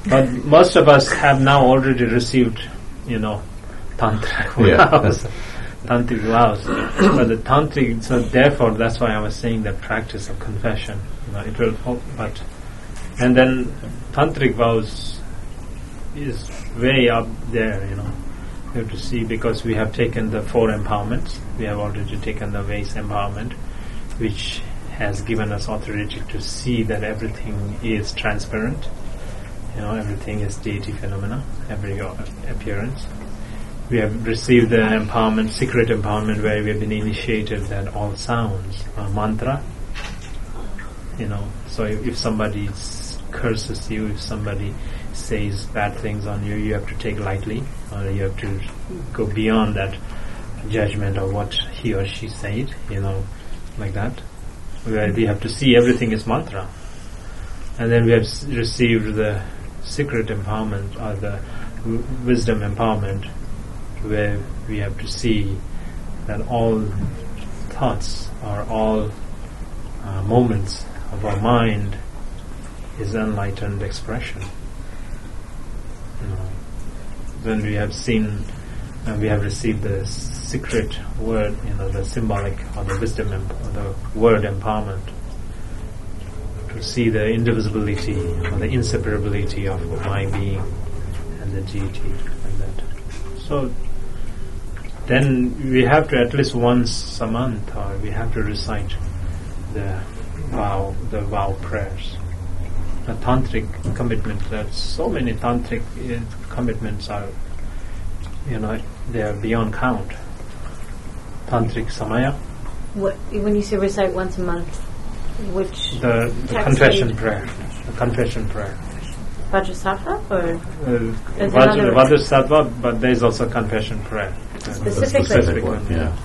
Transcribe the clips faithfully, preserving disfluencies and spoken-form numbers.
But most of us have now already received, you know, tantric vows, Yeah. tantric vows. But the tantric, so therefore, that's why I was saying that practice of confession, you know, it will. Help, but and then tantric vows is way up there, you know. You have to see, because we have taken the four empowerments. We have already taken the ways empowerment, which has given us authority to see that everything is transparent. You know, everything is deity phenomena, every uh, appearance. We have received the empowerment, secret empowerment, where we have been initiated that all sounds are mantra. You know, so if, if somebody s- curses you, if somebody says bad things on you, you have to take lightly, or you have to go beyond that judgment of what he or she said, you know, like that. Where we have to see everything is mantra. And then we have s- received the secret empowerment, or the w- wisdom empowerment, where we have to see that all thoughts or all uh, moments of our mind is enlightened expression. You know, then we have seen, uh, we have received the secret word, you know, the symbolic or the wisdom, emp- or the word empowerment, to see the indivisibility or the inseparability of my being and the deity, like that. So then we have to at least once a month, or we have to recite the vow, the vow prayers. A tantric commitment. That so many tantric uh, commitments are, you know, they are beyond count. Tantric samaya. What, when you say recite once a month, which The, the text confession read? prayer. The confession prayer. Vajrasattva or Uh, There's Vajra, another- Vajrasattva, but there is also confession prayer. Uh, Specifically. specific one, one. yeah.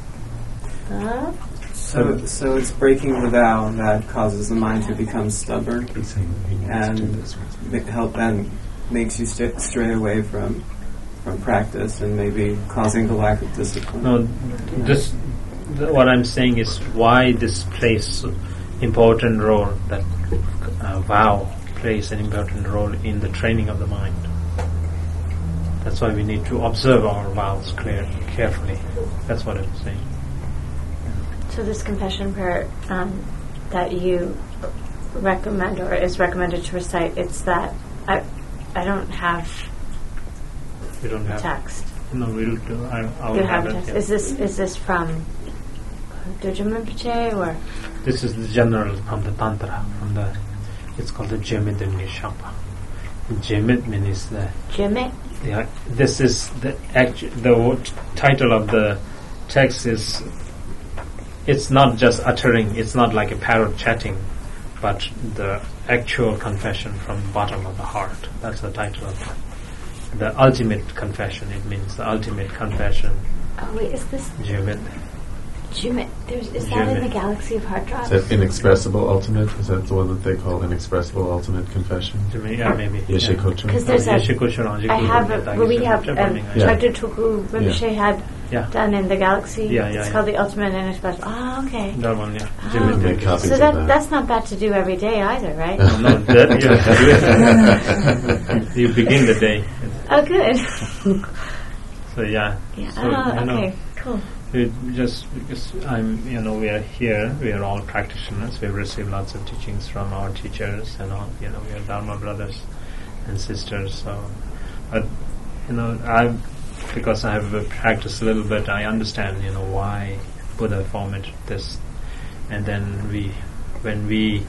uh, So, so it's breaking the vow that causes the mind to become stubborn, and ma- help and makes you st- stray away from from practice, and maybe causing the lack of discipline. No, this th- what I'm saying is why this plays important role, that uh, vow plays an important role in the training of the mind. That's why we need to observe our vows clear, carefully. That's what I'm saying. so this confession prayer um, that you recommend or is recommended to recite, it's that I I don't have We don't have text. No, we'll do. I, I will You have have it. text. yeah. Is this is this from Dojin Rinpoche or This is the general from the Tantra, from the. It's called the Jemit Nishapa. Jemit means the. Jimit? Yeah, this is the actu- the w- title of the text is. It's not just uttering. It's not like a parrot chatting, but the actual confession from the bottom of the heart. That's the title of it. The ultimate confession. It means the ultimate confession. Oh wait, is this Jemit. Jimit? There's is that in Jimit. the galaxy of heart drops? Is that inexpressible ultimate? Is that the one that they call inexpressible ultimate confession? Jemit, yeah, maybe. Yeshe yeah. Kochen? Because there's a, Yeshikushana, I have, a, Yeshikushana, well, we have um, Yeshikushana, Yeah. Doctor Tuku Rinpoche had Yeah. done in the galaxy. Yeah, yeah, It's yeah. called the Ultimate and Inexpressible. Oh, okay. That one, yeah. Oh. Jemit. Make copies So of that that. that's not bad to do every day either, right? No, no, that you have to do it. You begin the day. Oh, good. So yeah. Yeah. So, oh, you know, okay. Cool. it just because I'm, you know, we are here. We are all practitioners. We've received lots of teachings from our teachers, and all. You know, we are Dharma brothers and sisters. So, but you know, I because I have uh, practiced a little bit, I understand, you know, why Buddha formatted this, and then we, when we,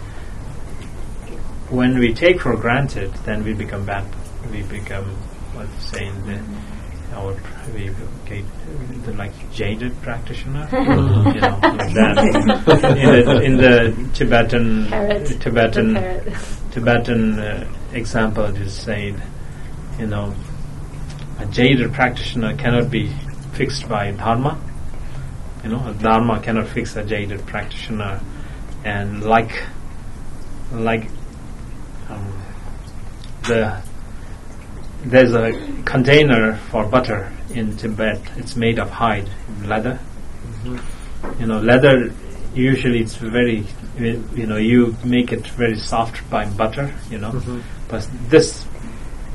when we take for granted, then we become bad. We become, what's saying the. Or we get the like jaded practitioner, you know, like that. In the, in the Tibetan Parrot. Tibetan The parrot. Tibetan uh, example, it is said, you know, a jaded practitioner cannot be fixed by dharma. You know, a dharma cannot fix a jaded practitioner, and like like um, the. There's a container for butter in Tibet. It's made of hide, leather. Mm-hmm. You know, leather usually it's very, you know, you make it very soft by butter. You know, Mhm. but this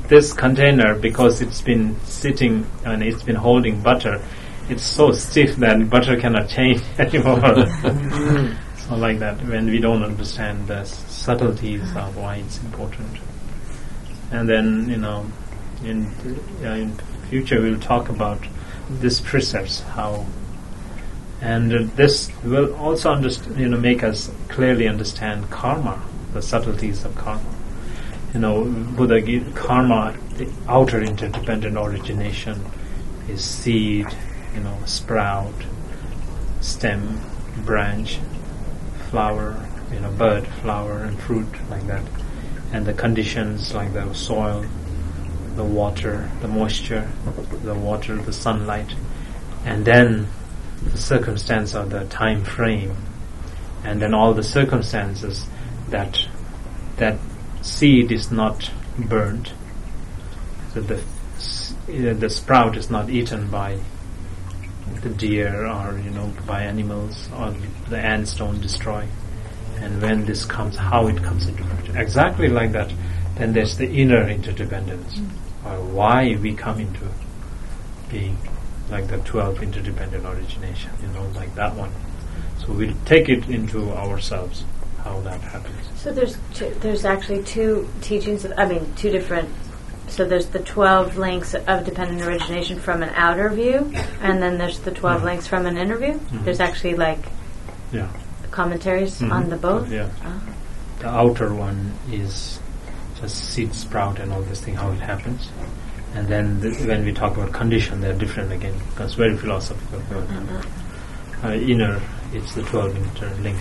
this container, because it's been sitting and it's been holding butter, it's so stiff that butter cannot change anymore. So like that, when we don't understand the s- subtleties of why it's important. And then, you know, in uh, in future we'll talk about these precepts, how, and uh, this will also underst- you know make us clearly understand karma, the subtleties of karma. You know, Buddha give karma, the outer interdependent origination, is seed, you know, sprout, stem, branch, flower, you know, bud, flower, and fruit, like that. And the conditions like the soil, the water, the moisture, the water, the sunlight, and then the circumstance of the time frame, and then all the circumstances that that seed is not burnt, so the s- uh, the sprout is not eaten by the deer or you know by animals, or the ants don't destroy. And when this comes, how it comes into fruition, exactly like that. Then there's the inner interdependence, mm. or why we come into being, like the twelve interdependent origination, you know, like that one. So we'll take it into ourselves, how that happens. So there's two, there's actually two teachings. Of, I mean, two different. So there's the twelve links of dependent origination from an outer view, and then there's the twelve Yeah. links from an inner view. Mm-hmm. There's actually like Yeah. commentaries Mhm. on the both. Yeah. Oh. The outer one is just seed sprout and all this thing, how it happens. And then the, when we talk about condition, they're different again, because very philosophical. Mm-hmm. Uh, inner, it's the twelve interlinked.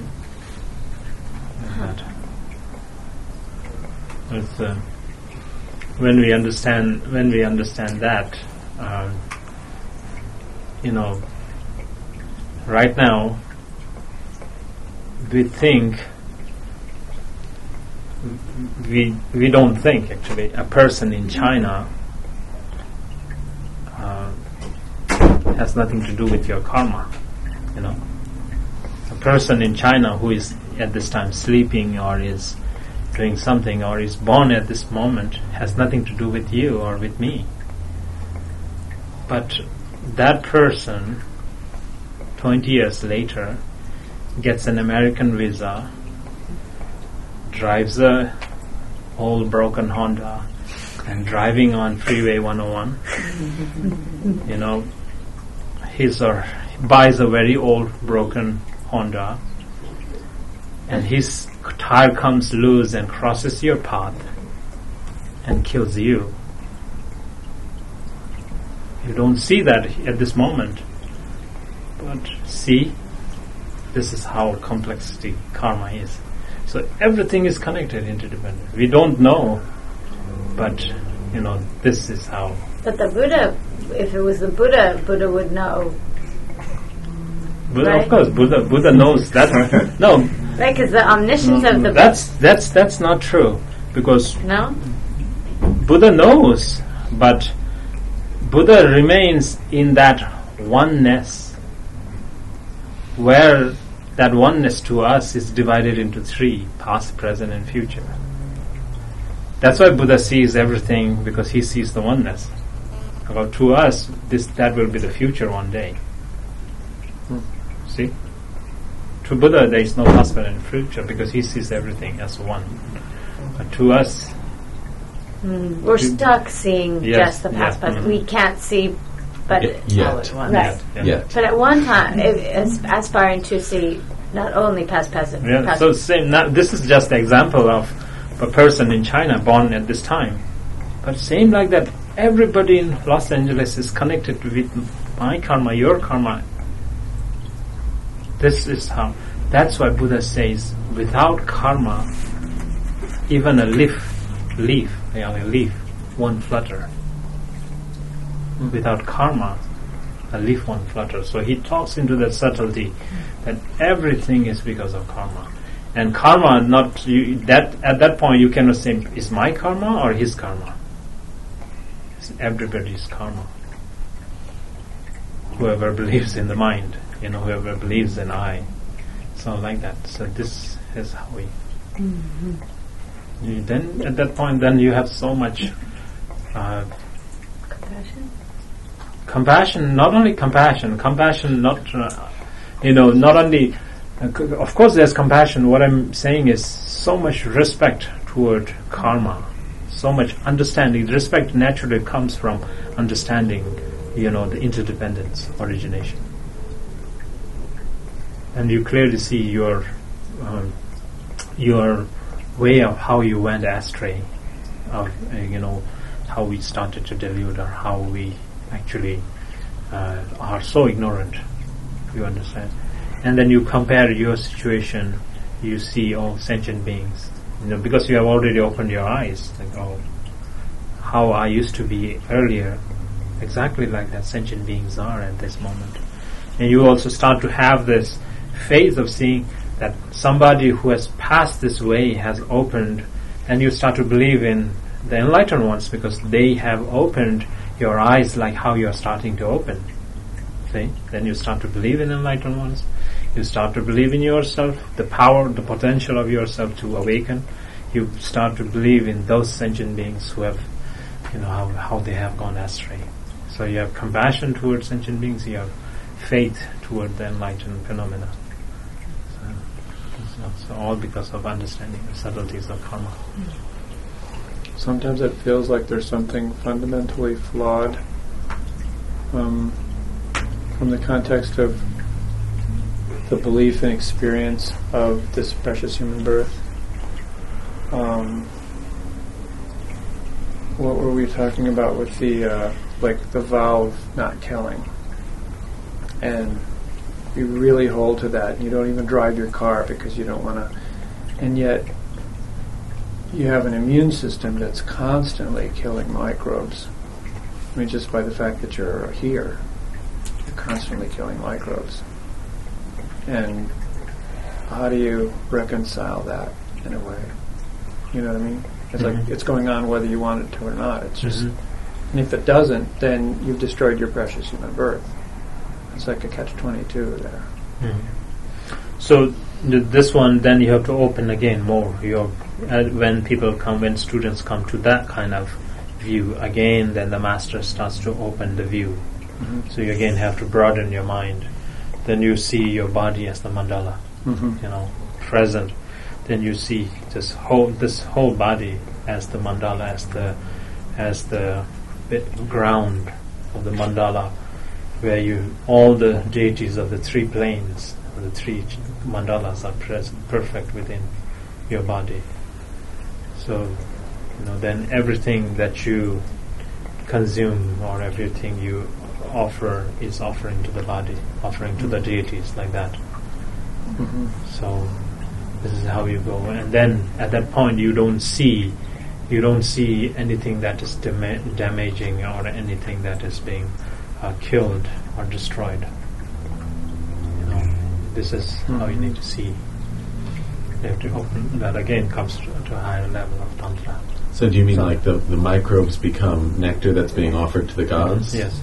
Uh-huh. It's, uh, when we understand, when we understand that, um, you know, right now we think. We we don't think actually a person in China uh, has nothing to do with your karma, you know. A person in China who is at this time sleeping or is doing something or is born at this moment has nothing to do with you or with me. But that person, twenty years later, gets an American visa, drives a old broken Honda, and driving on Freeway one oh one, you know, his or buys a very old broken Honda, and his tire comes loose and crosses your path and kills you. You don't see that at this moment, but see, this is how complexity karma is. So everything is connected, interdependent. We don't know, but you know, this is how. But the Buddha, if it was the Buddha, Buddha would know. Buddha, Right? of course, Buddha. Buddha knows that. No, Right, because the omniscience of the that's that's that's not true, because no. Buddha knows, but Buddha remains in that oneness, where that oneness to us is divided into three: past, present, and future. That's why Buddha sees everything, because he sees the oneness. Well, to us, this that will be the future one day. See? To Buddha, there is no past, present, and future, because he sees everything as one. But to us, Mm. We're You- stuck seeing Yes, just the yes, past, but mhm. we can't see. But Y- yet. right. Yet, yeah. Yet. But at one time, it, it's aspiring to see not only past, present, Yeah, past, so same. Now, this is just an example of a person in China born at this time, but same like that. Everybody in Los Angeles is connected with my karma, your karma. This is how. That's why Buddha says, without karma, even a leaf, leaf, you know, a leaf won't flutter. Without karma, a leaf won't flutter. So he talks into that subtlety that everything is because of karma, and karma not you, that at that point you cannot say is my karma or his karma. It's everybody's karma. Whoever believes in the mind, you know, whoever believes in I, so like that. So this is how we. Mm-hmm. You then at that point, then you have so much uh, Compassion? compassion, not only compassion, compassion not, uh, you know, not only, uh, c- of course there's compassion, what I'm saying is so much respect toward karma, so much understanding. Respect naturally comes from understanding, you know, the interdependence, origination. And you clearly see your, um, your way of how you went astray, of, uh, you know, how we started to delude, or how we actually uh, are so ignorant, you understand. And then you compare your situation, you see all sentient beings, you know, because you have already opened your eyes, like, oh, how I used to be earlier, exactly like that sentient beings are at this moment. And you also start to have this faith of seeing that somebody who has passed this way has opened, and you start to believe in the enlightened ones because they have opened your eyes like how you are starting to open. See? Then you start to believe in enlightened ones. You start to believe in yourself, the power, the potential of yourself to awaken. You start to believe in those sentient beings who have, you know, how, how they have gone astray. So you have compassion towards sentient beings, you have faith toward the enlightened phenomena. So, so all because of understanding the subtleties of karma. Sometimes it feels like there's something fundamentally flawed um, from the context of the belief and experience of this precious human birth. Um, what were we talking about with the uh, like the vow of not killing? And you really hold to that. You don't even drive your car because you don't want to. And yet you have an immune system that's constantly killing microbes. I mean, just by the fact that you're here, you're constantly killing microbes. And how do you reconcile that in a way? You know what I mean? It's Mm-hmm. like it's going on whether you want it to or not. It's just, Mhm. and if it doesn't, then you've destroyed your precious human birth. It's like a catch twenty-two there. Mhm. So th- this one, then you have to open again more. Your uh, when people come, when students come to that kind of view again, then the master starts to open the view. Mm-hmm. So you again have to broaden your mind. Then you see your body as the mandala, Mm-hmm. you know, present. Then you see this whole this whole body as the mandala, as the as the bit ground of the mandala, where you all the deities of the three planes, the three ch- mandalas are present, perfect within your body. So, you know, then everything that you consume or everything you offer is offering to the body, offering to the deities, like that. Mm-hmm. So this is how you go, and then at that point you don't see, you don't see anything that is dama- damaging or anything that is being uh, killed or destroyed. You know, this is mm-hmm. how you need to see. You have to open. That again comes to, to a higher level of tantra. So do you mean So like the, the microbes become nectar that's being offered to the gods? Yes.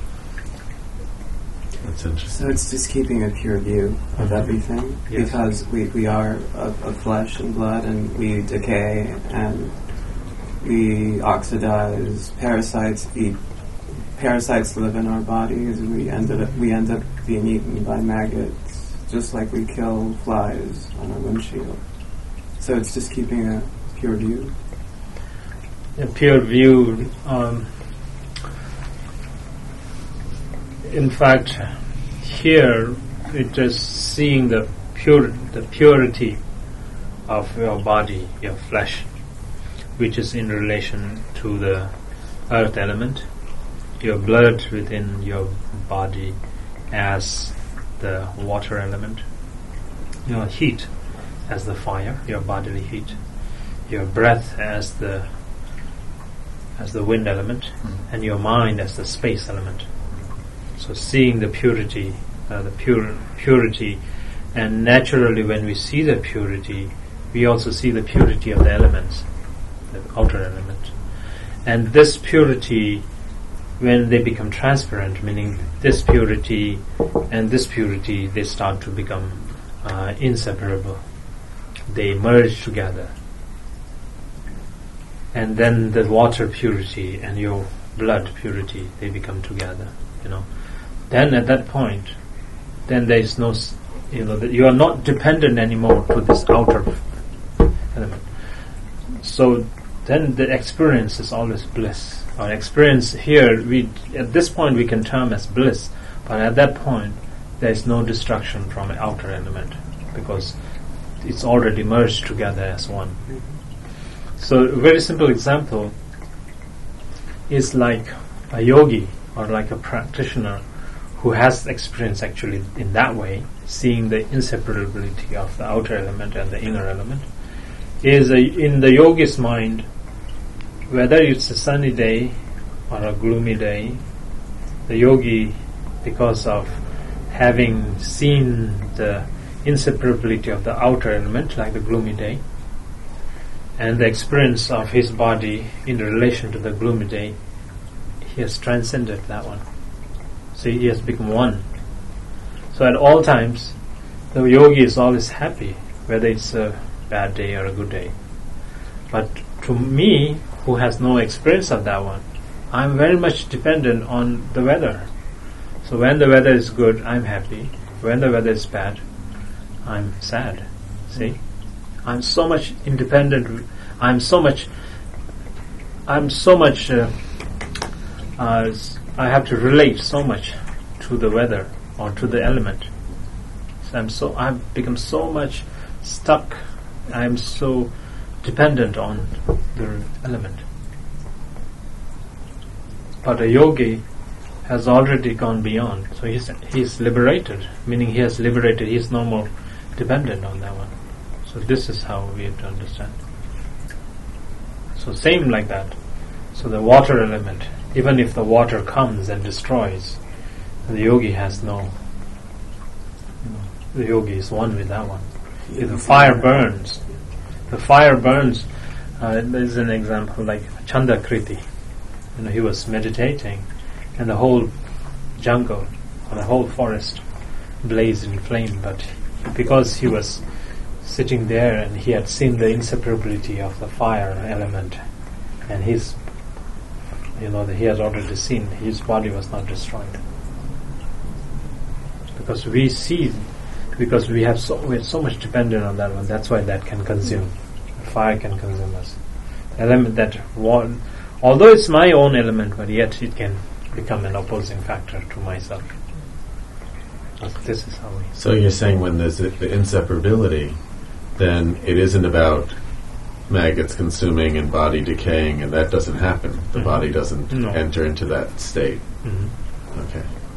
That's interesting. So it's just keeping a pure view of Mhm. everything, Yes. because we, we are of, of flesh and blood, and we decay and we oxidize. Parasites eat. Parasites live in our bodies, and we end up we end up being eaten by maggots, just like we kill flies on our windshield. So it's just keeping a pure view. A pure view. Um, in fact, here it is seeing the pure, the purity of your body, your flesh, which is in relation to the earth element, your blood within your body as the water element, your heat as the fire, your bodily heat, your breath as the as the wind element, mm-hmm. and your mind as the space element. So seeing the purity, uh, the pure purity, and naturally when we see the purity, we also see the purity of the elements, the outer element. And this purity, when they become transparent, meaning this purity and this purity, they start to become uh, inseparable. They merge together. and then the water purity and your blood purity, they become together, you know. Then at that point, then there is no, s- you know, that you are not dependent anymore to this outer element. So then the experience is always bliss. Our experience here, we at this point we can term as bliss, but at that point there is no destruction from an outer element because it's already merged together as one. So a very simple example is like a yogi or like a practitioner who has experience actually in that way, seeing the inseparability of the outer element and the inner element, is a, in the yogi's mind, whether it's a sunny day or a gloomy day, the yogi, because of having seen the inseparability of the outer element, like the gloomy day, and the experience of his body in relation to the gloomy day, he has transcended that one. So he has become one. So at all times, the yogi is always happy, whether it's a bad day or a good day. But to me, who has no experience of that one, I'm very much dependent on the weather. So when the weather is good, I'm happy. When the weather is bad, I'm sad. See? I'm so much independent. I'm so much. I'm so much. Uh, uh, I have to relate so much to the weather or to the element. So I'm so. I've become so much stuck. I'm so dependent on the element. But a yogi has already gone beyond. So he's he's liberated, meaning he has liberated. He's no more dependent on that one. So this is how we have to understand. So same like that. So the water element, even if the water comes and destroys, the yogi has no, you know, the yogi is one with that one. If the fire burns, the fire burns, uh, there's an example like Chandakriti. You know, he was meditating and the whole jungle, or the whole forest blazed in flame, but because he was sitting there and he had seen the inseparability of the fire element, and his, you know, that he has already seen, his body was not destroyed. Because we see, because we have so we're so much dependent on that one. That's why that can consume. The fire can consume us. The element that one, although it's my own element, but yet it can become an opposing factor to myself. This is how we. So you're saying when there's the inseparability, then it isn't about maggots consuming and body decaying, and that doesn't happen. The Mhm. body doesn't No. enter into that state. Mm-hmm. Okay.